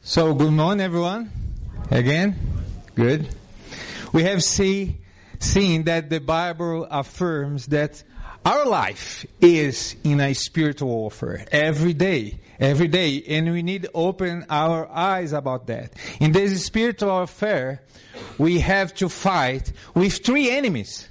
So, good morning, everyone. Again, good. We have seen that the Bible affirms that our life is in a spiritual warfare every day, and we need to open our eyes about that. In this spiritual warfare, we have to fight with three enemies.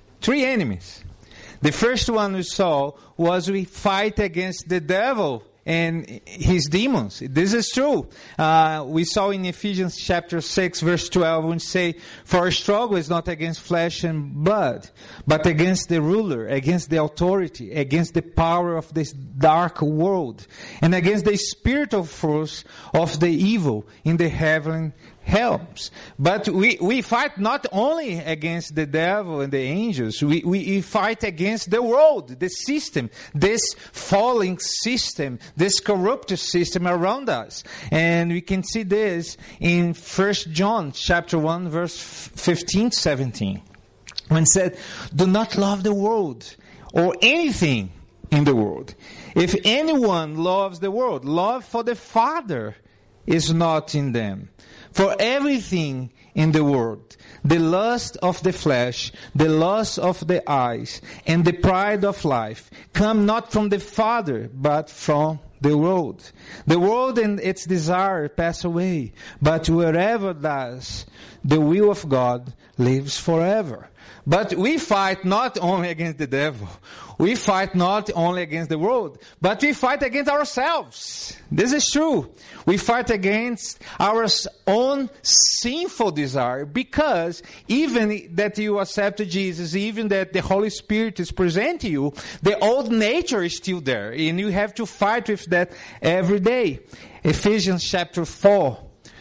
The first one we saw was we fight against the devil and his demons. This is true. We saw in Ephesians chapter 6 verse 12 when say, "For our struggle is not against flesh and blood, but against the ruler, against the authority, against the power of this dark world, and against the spiritual force of the evil in the heavenly realms." But we fight not only against the devil and the angels, we fight against the world, the system, this falling system, this corrupt system around us. And we can see this in 1 John chapter 1 verse 15-17. When it said, "Do not love the world or anything in the world. If anyone loves the world, love for the Father is not in them. For everything in the world, the lust of the flesh, the lust of the eyes, and the pride of life, come not from the Father, but from the world. The world and its desire pass away, but whoever does the will of God lives forever." But we fight not only against the devil. We fight not only against the world, but we fight against ourselves. This is true. We fight against our own sinful desire, because even that you accept Jesus, even that the Holy Spirit is present to you, the old nature is still there, and you have to fight with that every day. Ephesians chapter 4,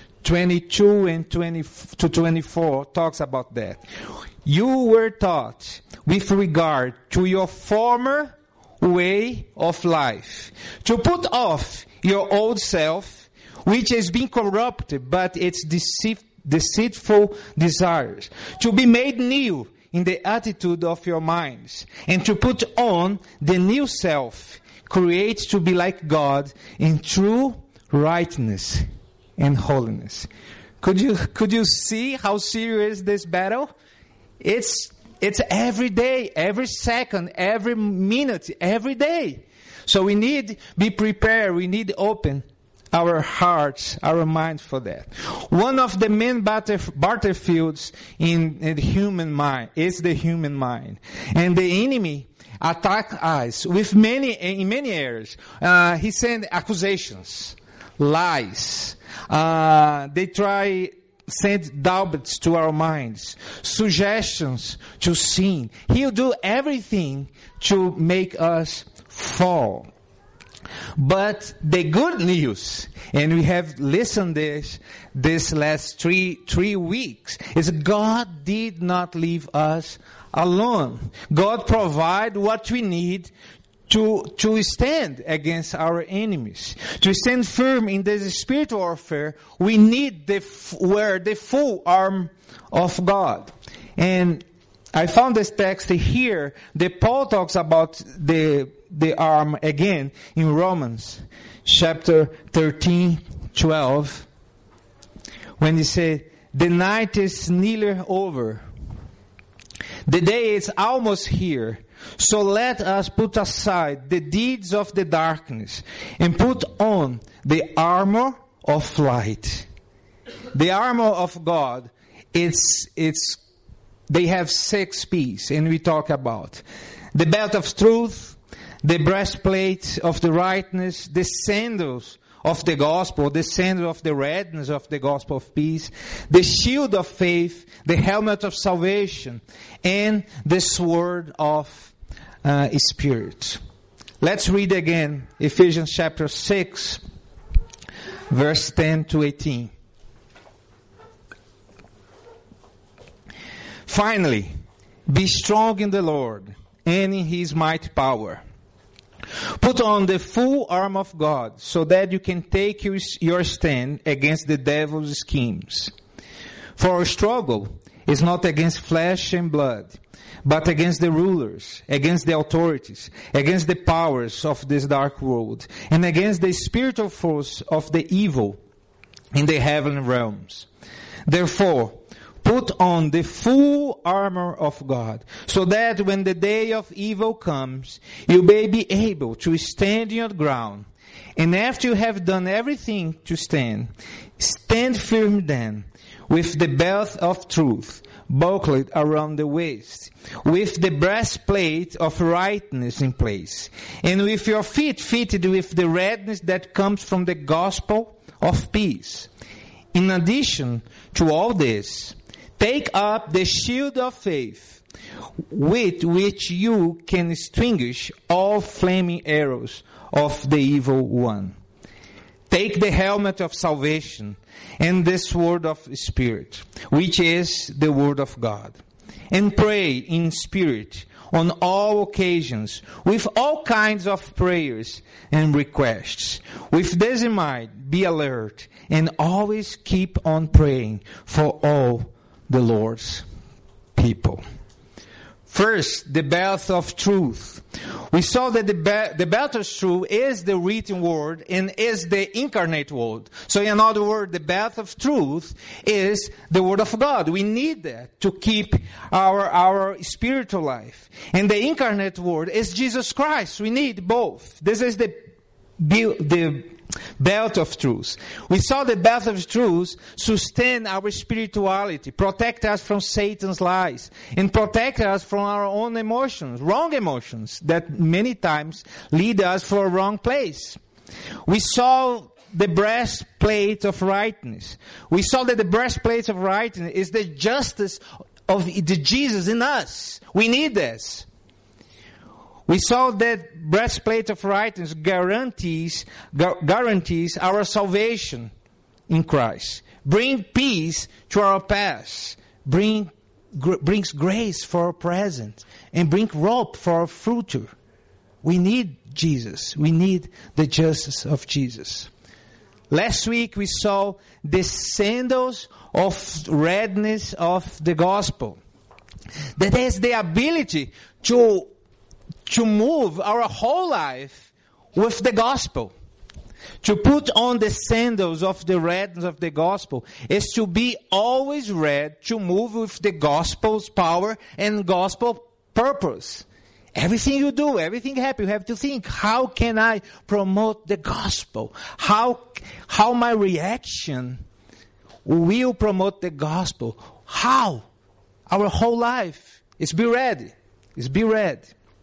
22 and 24 talks about that. "You were taught with regard to your former way of life, to put off your old self, which has been corrupted by its deceitful desires, to be made new in the attitude of your minds, and to put on the new self, created to be like God in true righteousness and holiness." Could you see how serious this battle? It's every day, every second, every minute, every day. So we need to be prepared. We need to open our hearts, our minds for that. One of the main battlefields in the human mind is the human mind. And the enemy attacks us in many areas. He sends accusations, lies. They send doubts to our minds, suggestions to sin. He'll do everything to make us fall. But the good news, and we have listened this last three weeks, is God did not leave us alone. God provides what we need to stand against our enemies. To stand firm in this spiritual warfare, we need wear the full arm of God. And I found this text here that Paul talks about the arm again in Romans chapter 13:12, when he said, "The night is nearly over. The day is almost here. So let us put aside the deeds of the darkness and put on the armor of light." The armor of God, they have 6 pieces, and we talk about the belt of truth, the breastplate of the righteousness, the sandals of the gospel, the sandal of the readiness of the gospel of peace, the shield of faith, the helmet of salvation, and the sword of Spirit. Let's read again Ephesians chapter 6 verse 10-18. "Finally, be strong in the Lord and in His mighty power. Put on the full armor of God, so that you can take your stand against the devil's schemes. For our struggle is not against flesh and blood, but against the rulers, against the authorities, against the powers of this dark world, and against the spiritual force of the evil in the heavenly realms. Therefore, put on the full armor of God, so that when the day of evil comes, you may be able to stand your ground. And after you have done everything to stand, stand firm then, with the belt of truth buckled around the waist, with the breastplate of righteousness in place, and with your feet fitted with the readiness that comes from the gospel of peace. In addition to all this, take up the shield of faith, with which you can extinguish all flaming arrows of the evil one. Take the helmet of salvation and the sword of the Spirit, which is the word of God. And pray in spirit on all occasions, with all kinds of prayers and requests. With this in mind, be alert and always keep on praying for all the Lord's people. First, the belt of truth. We saw that the belt of truth is the written word and is the incarnate word. So in other words, the belt of truth is the word of God. We need that to keep our spiritual life. And the incarnate word is Jesus Christ. We need both. This is the belt of truth. We saw the belt of truth sustain our spirituality, protect us from Satan's lies, and protect us from our own emotions, wrong emotions that many times lead us for a wrong place. We saw the breastplate of righteousness. We saw that the breastplate of righteousness is the justice of the Jesus in us. We need this. We saw that breastplate of righteousness guarantees our salvation in Christ. Bring peace to our past. Brings grace for our present. And bring hope for our future. We need Jesus. We need the justice of Jesus. Last week we saw the sandals of readiness of the gospel. That has the ability to move our whole life with the gospel. To put on the sandals of the readiness of the gospel is to be always ready to move with the gospel's power and gospel purpose. Everything you do, everything happens, you have to think, how can I promote the gospel? How my reaction will promote the gospel? How? Our whole life is be ready. Is be ready.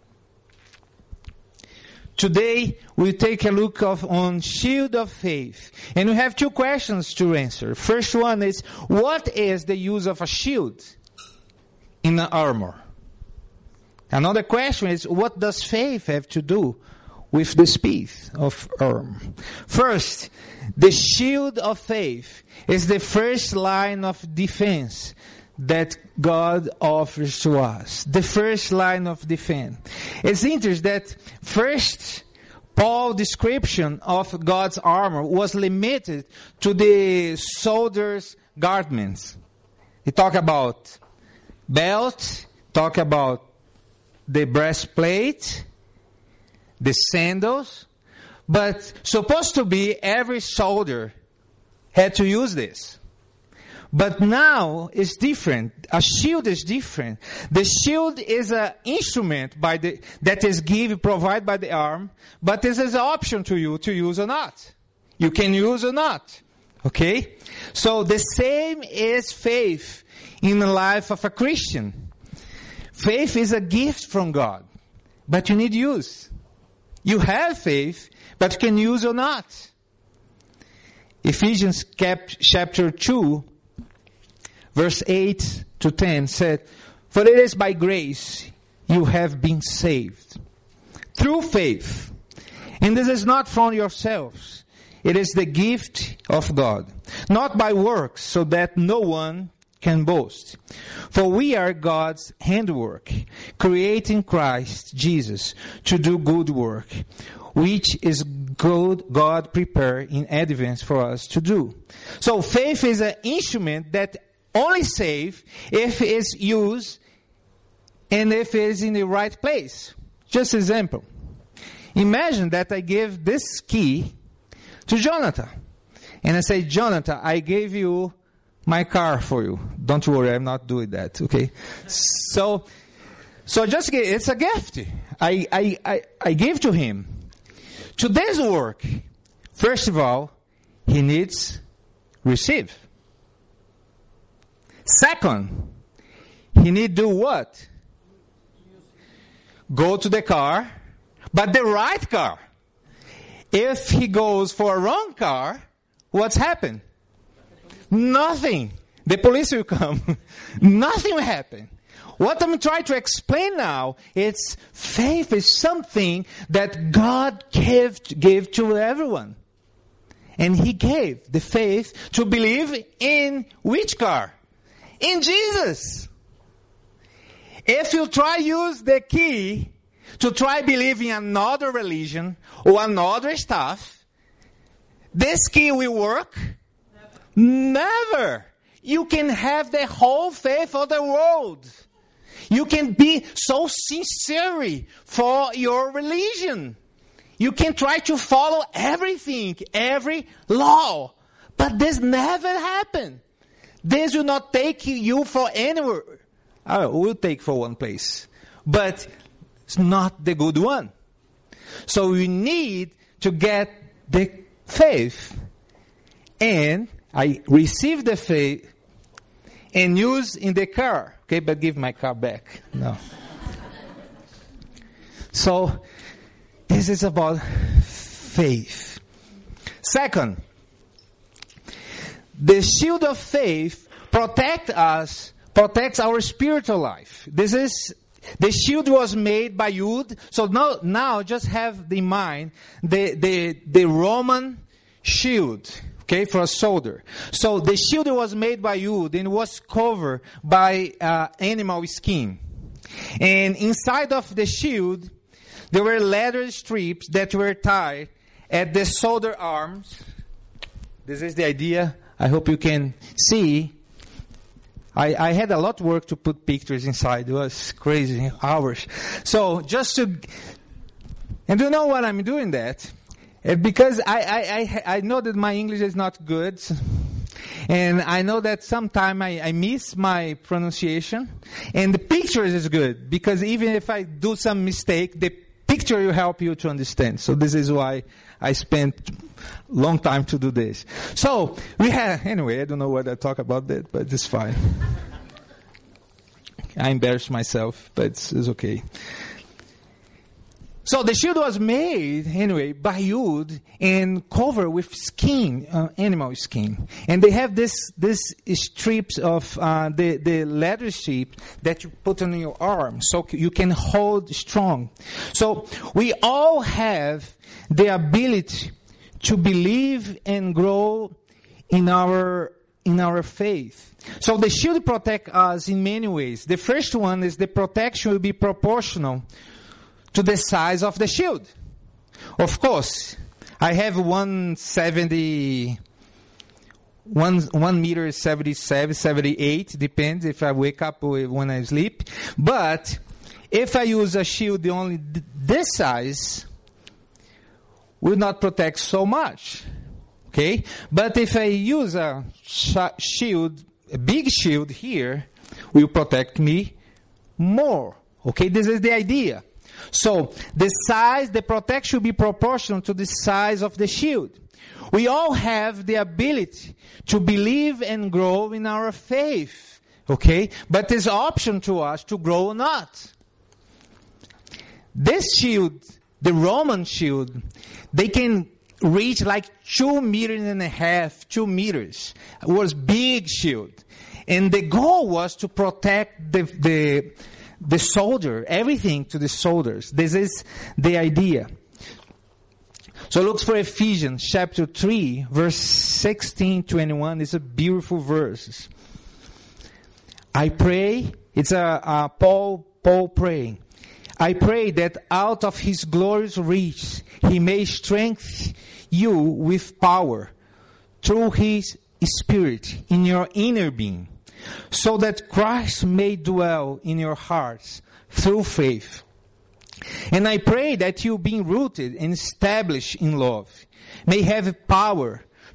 Today, we'll take a look on shield of faith. And we have two questions to answer. First one is, what is the use of a shield in an armor? Another question is, what does faith have to do with the speed of armor? First, the shield of faith is the first line of defense that God offers to us. The first line of defense. It's interesting that first Paul's description of God's armor was limited to the soldier's garments. He talked about belt, talked about the breastplate, the sandals, but supposed to be every soldier had to use this. But now it's different. A shield is different. The shield is an instrument that is provided by the arm, but this is an option to you to use or not. You can use or not. Okay? So the same is faith in the life of a Christian. Faith is a gift from God, but you need use. You have faith, but you can use or not. Ephesians chapter 2, verse 8 to 10 said, "For it is by grace you have been saved, through faith. And this is not from yourselves. It is the gift of God, not by works, so that no one can boast. For we are God's handiwork, created in Christ Jesus to do good work, which is God prepared in advance for us to do." So faith is an instrument that only save if it's used and if it's in the right place. Just example. Imagine that I give this key to Jonathan. and I say, Jonathan, I gave you my car for you. Don't worry, I'm not doing that, okay? So just it's a gift. I gave to him. Today's work, first of all, he needs receive. Second, he need do what? Go to the car, but the right car. If he goes for a wrong car, what's happened? Nothing. The police will come. Nothing will happen. What I'm trying to explain now is faith is something that God gave to everyone. And he gave the faith to believe in which car? In Jesus. If you try use the key to try believe in another religion or another stuff, this key will work? Never. You can have the whole faith of the world. You can be so sincere for your religion. You can try to follow everything, every law. But this never happened. This will not take you for anywhere. Will take for one place. But it's not the good one. So we need to get the faith. And I receive the faith and use in the car. Okay, but give my car back. No. So this is about faith. Second, the shield of faith protects our spiritual life. The shield was made by wood. So now just have in mind the Roman shield, okay, for a soldier. So the shield was made by wood and was covered by animal skin. And inside of the shield, there were leather strips that were tied at the shoulder arms. This is the idea. I hope you can see. I had a lot of work to put pictures inside. It was crazy, hours. So and do you know what I'm doing that? Because I know that my English is not good. And I know that sometimes I miss my pronunciation. And the pictures is good. Because even if I do some mistake, the picture will help you to understand. So this is why I spent long time to do this. So anyway, I don't know what I talk about that, but it's fine. I embarrass myself, but it's okay. So the shield was made, anyway, by wood and covered with skin, animal skin. And they have this strips of the leather strip that you put on your arm so you can hold strong. So we all have the ability to believe and grow in our faith. So the shield protects us in many ways. The first one is the protection will be proportional to the size of the shield. Of course, I have 1 meter 77, 78, depends if I wake up or when I sleep. But if I use a shield only this size, will not protect so much. Okay? But if I use a shield, a big shield here, will protect me more. Okay? This is the idea. So, the protection should be proportional to the size of the shield. We all have the ability to believe and grow in our faith. Okay? But there's an option to us to grow or not. This shield, the Roman shield, they can reach like 2.5 meters, 2 meters. It was big shield. And the goal was to protect the soldier, everything to the soldiers. This is the idea. So look for Ephesians chapter 3, verse 16-21. It's a beautiful verse. I pray, it's Paul praying. I pray that out of his glorious reach, he may strengthen you with power through his Spirit in your inner being, so that Christ may dwell in your hearts through faith. And I pray that you, being rooted and established in love, may have power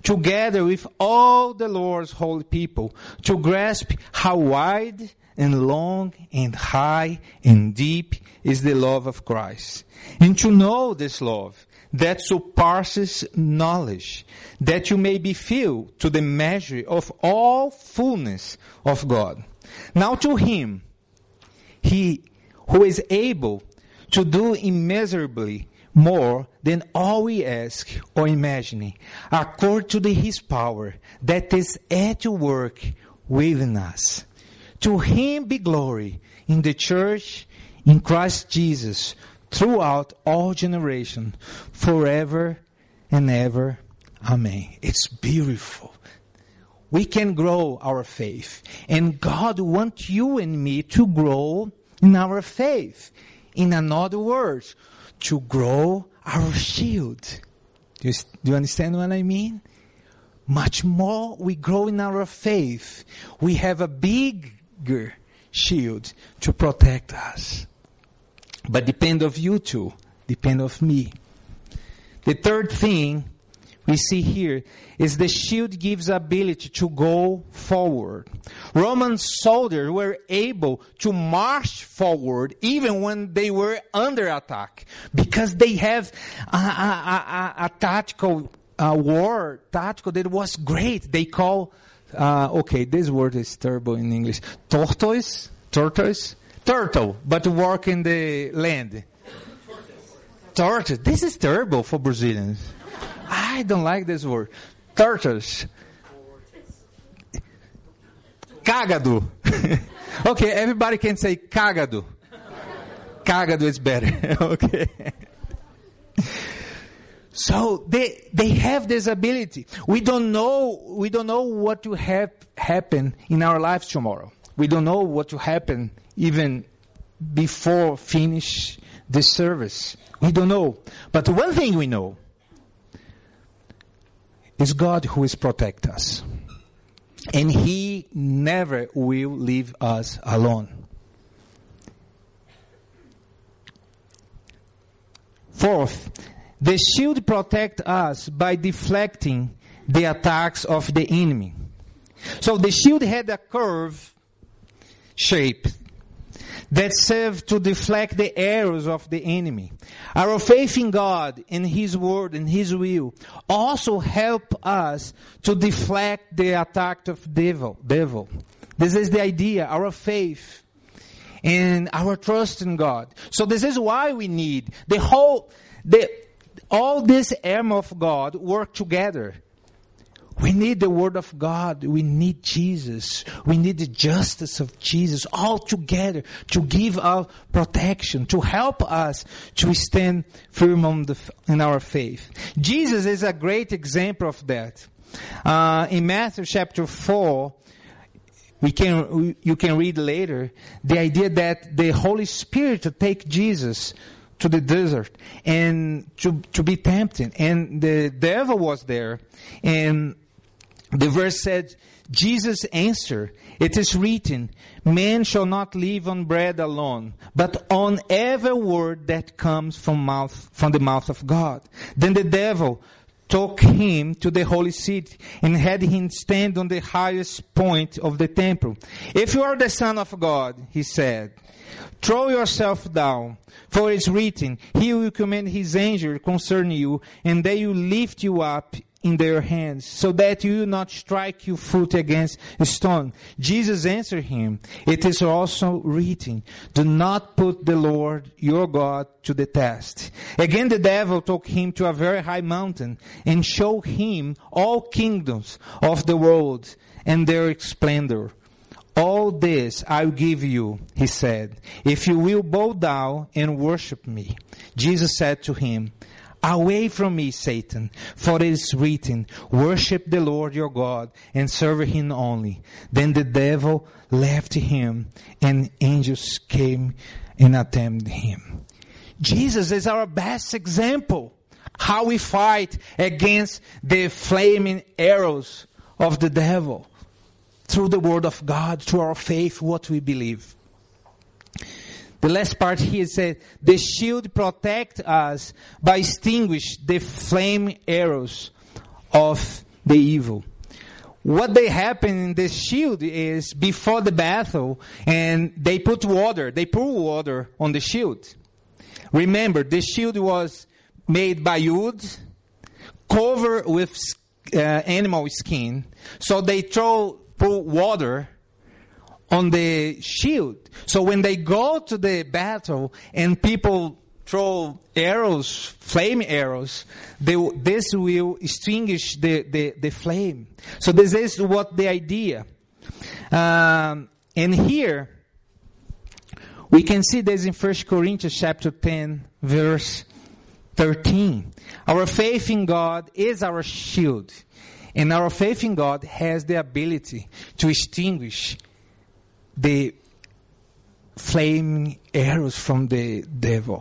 together with all the Lord's holy people, to grasp how wide and long and high and deep is the love of Christ, and to know this love that surpasses knowledge, that you may be filled to the measure of all fullness of God. Now to Him, He who is able to do immeasurably more than all we ask or imagine, according to His power that is at work within us. To Him be glory in the church, in Christ Jesus, throughout all generations, forever and ever. Amen. It's beautiful. We can grow our faith. And God wants you and me to grow in our faith. In another words, to grow our shield. Do you understand what I mean? Much more we grow in our faith, we have a bigger shield to protect us. But depend of you too. Depend of me. The third thing we see here is the shield gives ability to go forward. Roman soldiers were able to march forward even when they were under attack, because they have a tactical war tactical that was great. They call this word is terrible in English. Turtle, but work in the land. Tortoise. This is terrible for Brazilians. I don't like this word. Turtles. Cagado. Okay, everybody can say cagado. Cagado is better. Okay. So they have this ability. We don't know what will happen in our lives tomorrow. We don't know what will happen even before finish the service. We don't know. But one thing we know is God who is protect us. And He never will leave us alone. Fourth, the shield protects us by deflecting the attacks of the enemy. So the shield had a curve shape that served to deflect the arrows of the enemy. Our faith in God, in His Word, and His will also help us to deflect the attack of devil. This is the idea, our faith and our trust in God. So this is why we need all this armor of God work together. We need the Word of God. We need Jesus. We need the justice of Jesus all together to give our protection, to help us to stand firm in our faith. Jesus is a great example of that. In Matthew chapter 4, you can read later the idea that the Holy Spirit take Jesus to the desert and to be tempted, and the devil was there, and the verse said, Jesus answered, "It is written, man shall not live on bread alone, but on every word that comes from the mouth of God." Then the devil took him to the holy city and had him stand on the highest point of the temple. "If you are the Son of God," he said, "throw yourself down, for it is written, He will command His angels concerning you, and they will lift you up in their hands, so that you will not strike your foot against a stone." Jesus answered him, "It is also written, do not put the Lord your God to the test." Again the devil took him to a very high mountain and showed him all kingdoms of the world and their splendor. "All this I will give you," he said, "if you will bow down and worship me." Jesus said to him, "Away from me, Satan, for it is written, worship the Lord your God and serve Him only." Then the devil left him, and angels came and attended him. Jesus is our best example how we fight against the flaming arrows of the devil through the Word of God, through our faith, what we believe. The last part here said, the shield protects us by extinguish the flame arrows of the evil. What they happen in this shield is before the battle, and they pour water on the shield. Remember, the shield was made by wood, covered with animal skin. So they pour water on the shield. So when they go to the battle and people throw arrows, flame arrows, this will extinguish the flame. So this is what the idea. And here, we can see this in 1 Corinthians chapter 10, verse 13. Our faith in God is our shield. And our faith in God has the ability to extinguish the flaming arrows from the devil.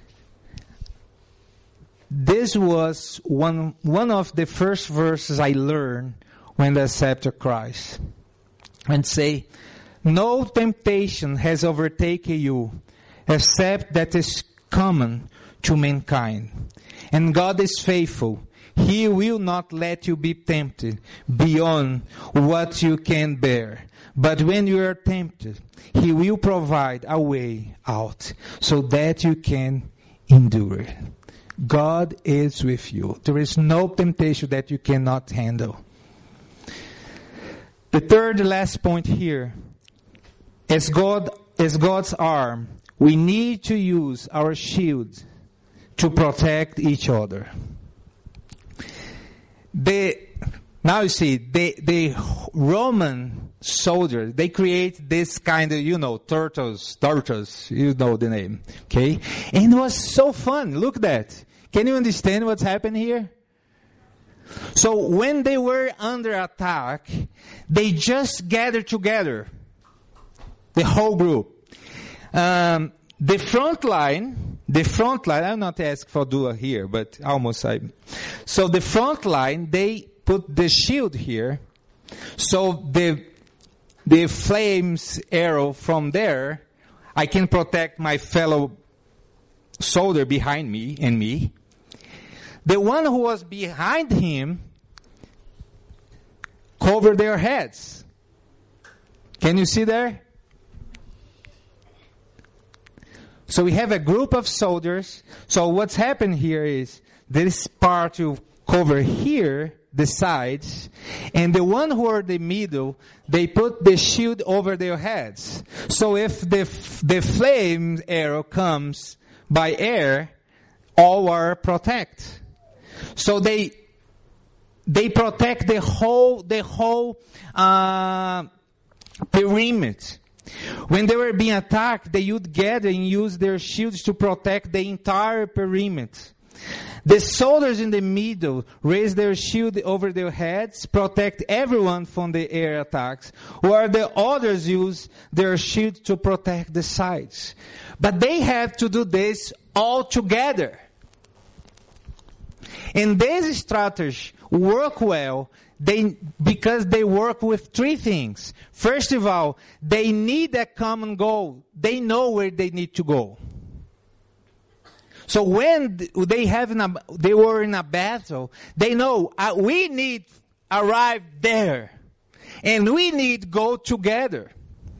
This was one of the first verses I learned when I accepted Christ. And say, no temptation has overtaken you except that is common to mankind. And God is faithful. He will not let you be tempted beyond what you can bear. But when you are tempted, He will provide a way out so that you can endure it. God is with you. There is no temptation that you cannot handle. The third last point here, as God's arm, we need to use our shield to protect each other. Now you see, the Roman soldiers, they create this kind of, turtles, you know the name, okay? And it was so fun. Look at that. Can you understand what's happened here? So when they were under attack, they just gathered together, the whole group. The front line, I'm not asked for do here, but almost so the front line, they put the shield here, so the flames arrow from there, I can protect my fellow soldier behind me and me. The one who was behind him covered their heads. Can you see there? So we have a group of soldiers. So what's happened here is this part you cover here, the sides, and the one who are in the middle, they put the shield over their heads. So if the flame arrow comes by air, all are protected. So they protect the whole perimeter. When they were being attacked, they would gather and use their shields to protect the entire perimeter. The soldiers in the middle raise their shield over their heads, protect everyone from the air attacks, while the others use their shield to protect the sides. But they have to do this all together. And this strategy work well because they work with three things. First of all, they need a common goal. They know where they need to go. So when they were in a battle, they know we need arrive there, and we need go together.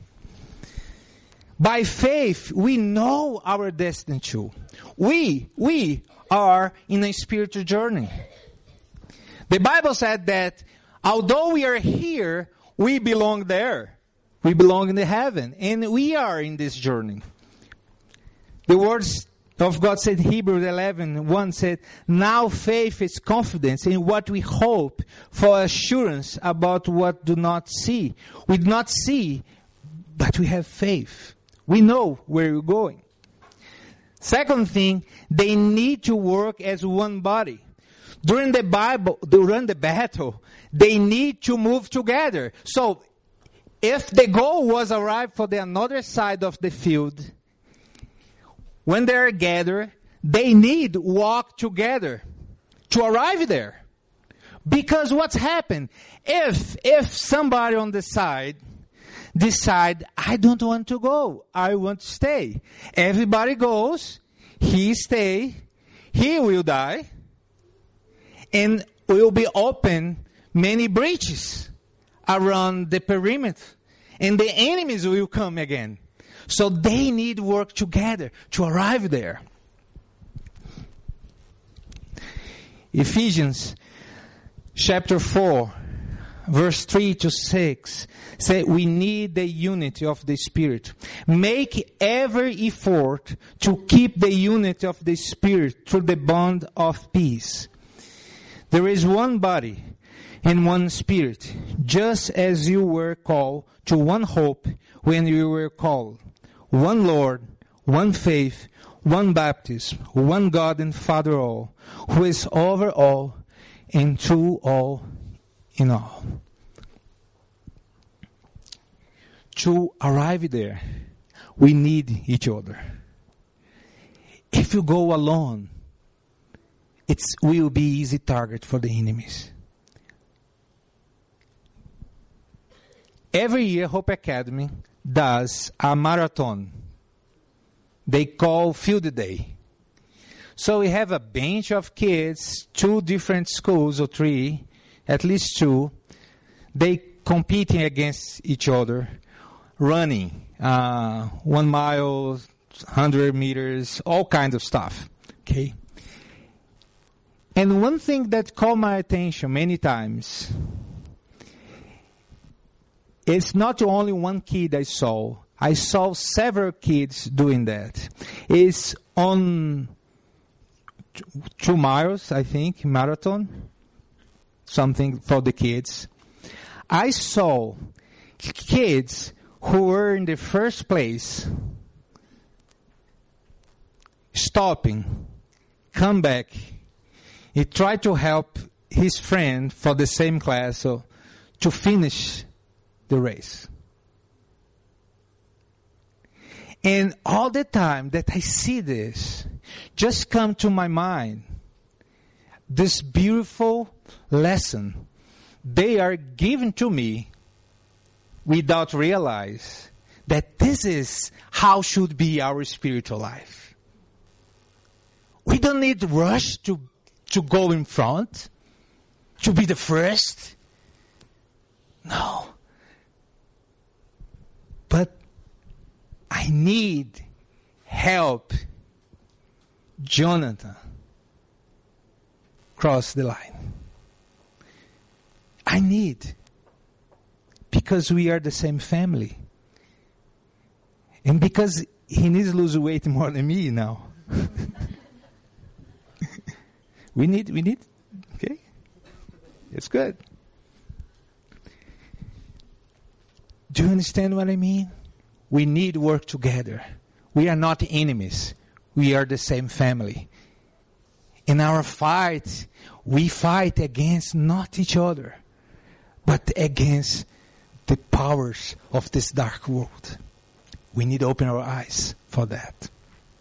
By faith, we know our destiny too. We are in a spiritual journey. The Bible said that although we are here, we belong there. We belong in the heaven, and we are in this journey. The words of God said, Hebrews 11:1 said, now faith is confidence in what we hope, for assurance about what do not see. We do not see, but we have faith. We know where we're going. Second thing, they need to work as one body. During the battle, they need to move together. So, if the goal was arrive for the another side of the field, when they're gathered, they need walk together to arrive there. Because what's happened? If somebody on the side decide, I don't want to go, I want to stay. Everybody goes, he stay, he will die, and will be open many breaches around the perimeter. And the enemies will come again. So they need work together to arrive there. Ephesians chapter 4, verse 3 to 6 say we need the unity of the Spirit. Make every effort to keep the unity of the Spirit through the bond of peace. There is one body and one Spirit, just as you were called to one hope when you were called. One Lord, one faith, one baptism, one God and Father all, who is over all and through all in all. To arrive there, we need each other. If you go alone, it will be easy target for the enemies. Every year, Hope Academy does a marathon. They call Field Day. So we have a bunch of kids, 2 different schools or 3, at least 2. They competing against each other, running 1 mile, 100 meters, all kinds of stuff. Okay. And one thing that caught my attention many times, it's not only one kid I saw. I saw several kids doing that. It's on 2 miles, I think, marathon. Something for the kids. I saw kids who were in the first place stopping, come back. He tried to help his friend for the same class to finish the race. And all the time that I see this, just come to my mind this beautiful lesson they are giving to me without realize that this is how should be our spiritual life. We don't need to rush to go in front, to be the first. No. But I need help Jonathan cross the line. I need, because we are the same family. And because he needs to lose weight more than me now. we need, okay? It's good. Do you understand what I mean? We need to work together. We are not enemies. We are the same family. In our fight, we fight against not each other, but against the powers of this dark world. We need to open our eyes for that.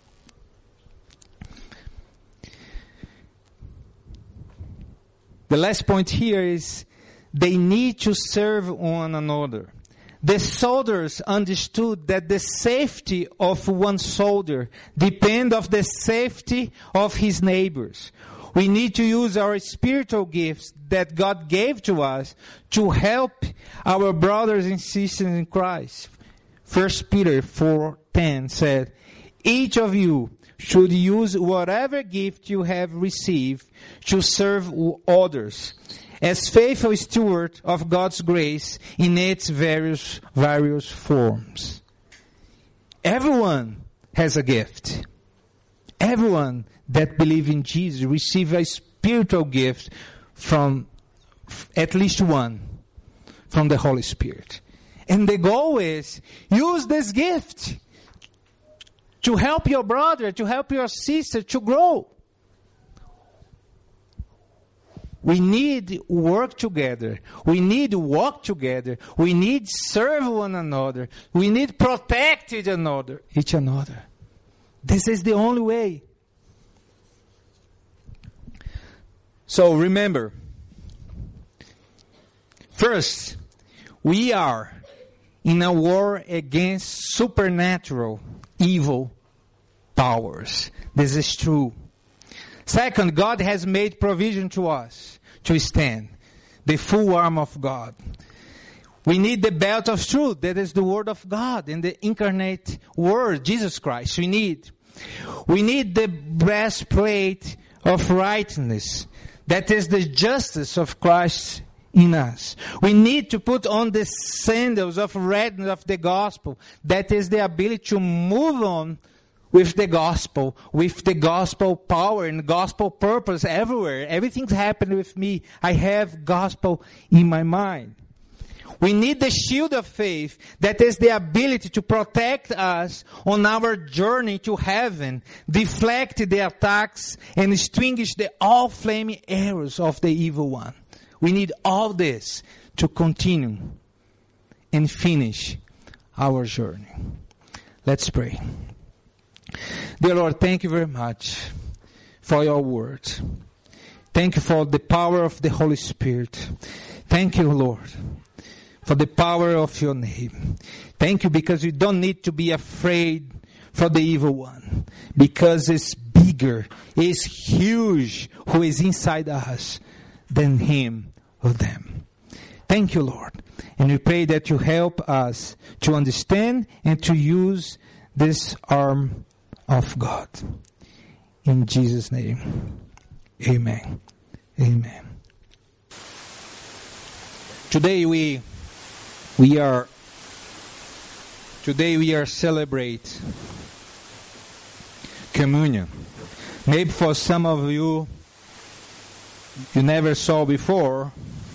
The last point here is they need to serve one another. The soldiers understood that the safety of one soldier depends on the safety of his neighbors. We need to use our spiritual gifts that God gave to us to help our brothers and sisters in Christ. 1 Peter 4:10 said, each of you should use whatever gift you have received to serve others as faithful steward of God's grace in its various forms. Everyone has a gift. Everyone that believes in Jesus receives a spiritual gift from at least one, from the Holy Spirit. And the goal is, use this gift to help your brother, to help your sister to grow. We need work together. We need walk together. We need serve one another. We need protect each another. This is the only way. So remember, first, we are in a war against supernatural evil powers. This is true. Second, God has made provision to us to stand. the full armor of God. We need the belt of truth, that is the Word of God and the incarnate Word, Jesus Christ. We need the breastplate of righteousness, that is the justice of Christ in us. We need to put on the sandals of readiness of the gospel, that is the ability to move on with the gospel power and gospel purpose everywhere. Everything's happening with me. I have gospel in my mind. We need the shield of faith, that is the ability to protect us on our journey to heaven, deflect the attacks, and extinguish the all flaming arrows of the evil one. We need all this to continue and finish our journey. Let's pray. Dear Lord, thank you very much for your word. Thank you for the power of the Holy Spirit. Thank you, Lord, for the power of your name. Thank you because we don't need to be afraid for the evil one, because it's bigger, it's huge who is inside us than him or them. Thank you, Lord. And we pray that you help us to understand and to use this arm of God. In Jesus' name, amen. Amen. Today we are celebrate communion. Maybe for some of you never saw before,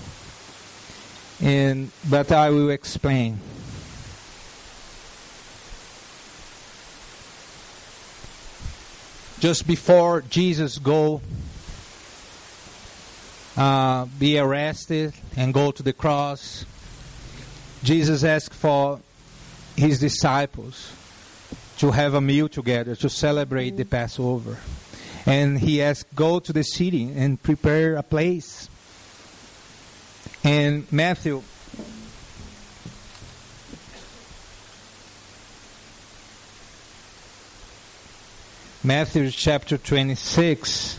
but I will explain. Just before Jesus be arrested and go to the cross, Jesus asked for his disciples to have a meal together to celebrate the Passover. And he asked, go to the city and prepare a place. And Matthew chapter 26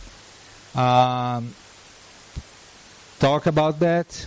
talk about that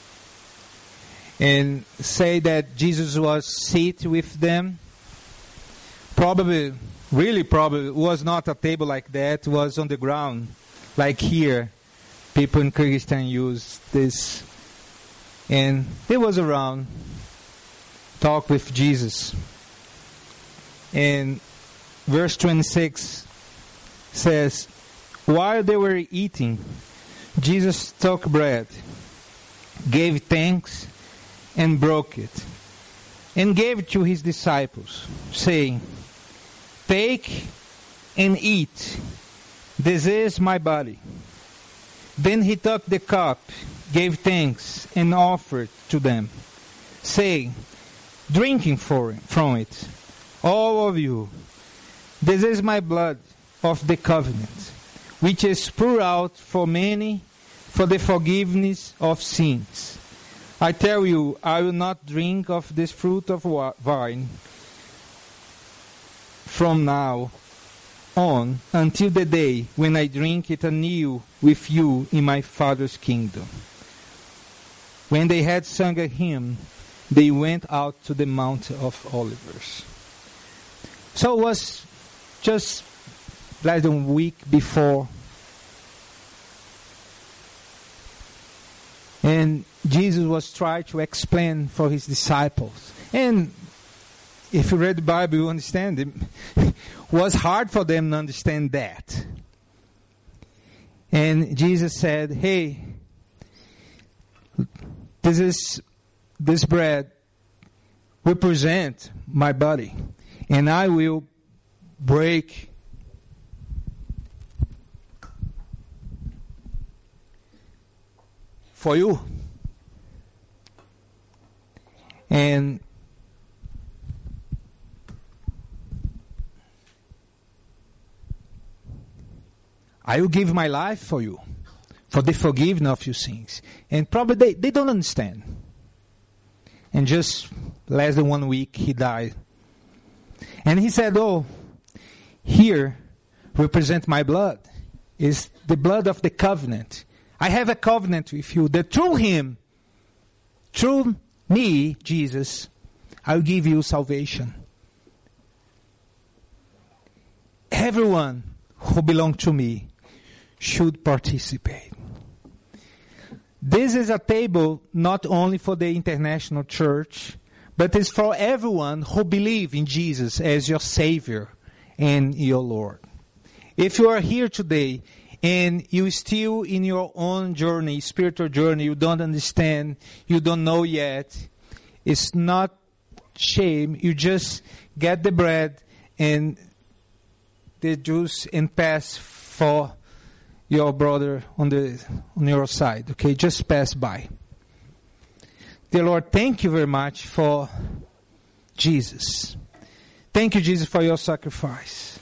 and say that Jesus was seated with them. Probably was not a table like that, was on the ground, like here. People in Kyrgyzstan use this. And he was around, talk with Jesus. And verse 26 says, while they were eating, Jesus took bread, gave thanks, and broke it, and gave it to his disciples, saying, take and eat. This is my body. Then he took the cup, gave thanks, and offered to them, saying, drinking from it, all of you. This is my blood of the covenant, which is poured out for many for the forgiveness of sins. I tell you, I will not drink of this fruit of vine from now on until the day when I drink it anew with you in my Father's kingdom. When they had sung a hymn, they went out to the Mount of Olives. So it was just less than a week before. And Jesus was trying to explain for his disciples. And if you read the Bible, you understand it. It was hard for them to understand that. And Jesus said, hey, this bread represent my body. And I will break for you. And I will give my life for you, for the forgiveness of your sins. And probably they don't understand. And just less than 1 week, he died. And he said, oh, here represent my blood. Is the blood of the covenant. I have a covenant with you that through him, through me, Jesus, I'll give you salvation. Everyone who belongs to me should participate. This is a table not only for the international church, but it's for everyone who believes in Jesus as your Savior and your Lord. If you are here today and you're still in your own journey, spiritual journey, you don't understand, you don't know yet, it's not shame. You just get the bread and the juice and pass for your brother on your side. Okay, just pass by. Dear Lord, thank you very much for Jesus. Thank you, Jesus, for your sacrifice.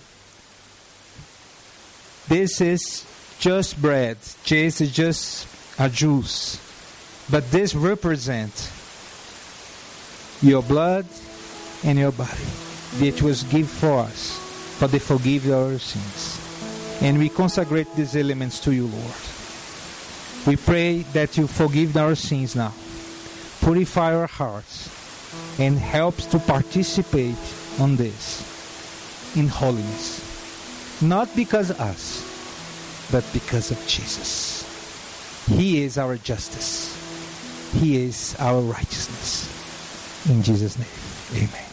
This is just bread. This is just a juice. But this represents your blood and your body that was given for us for the forgiveness of our sins. And we consecrate these elements to you, Lord. We pray that you forgive our sins now. Purify our hearts and help us to participate on this in holiness. Not because of us, but because of Jesus. He is our justice. He is our righteousness. In Jesus' name, amen.